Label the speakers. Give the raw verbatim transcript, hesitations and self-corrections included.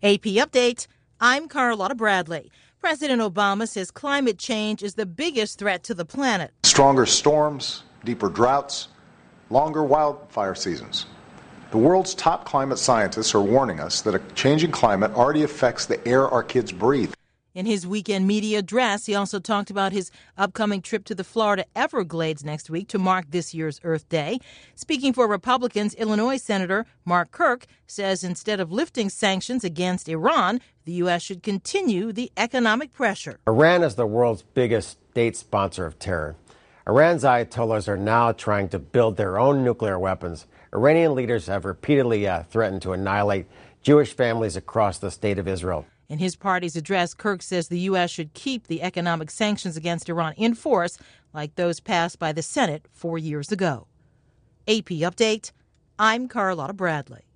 Speaker 1: A P Update, I'm Carlotta Bradley. President Obama says climate change is the biggest threat to the planet.
Speaker 2: Stronger storms, deeper droughts, longer wildfire seasons. The world's top climate scientists are warning us that a changing climate already affects the air our kids breathe.
Speaker 1: In his weekend media address, he also talked about his upcoming trip to the Florida Everglades next week to mark this year's Earth Day. Speaking for Republicans, Illinois Senator Mark Kirk says instead of lifting sanctions against Iran, the U S should continue the economic pressure.
Speaker 3: Iran is the world's biggest state sponsor of terror. Iran's Ayatollahs are now trying to build their own nuclear weapons. Iranian leaders have repeatedly uh, threatened to annihilate Jewish families across the state of Israel.
Speaker 1: In his party's address, Kirk says the U S should keep the economic sanctions against Iran in force, like those passed by the Senate four years ago. A P Update, I'm Carlotta Bradley.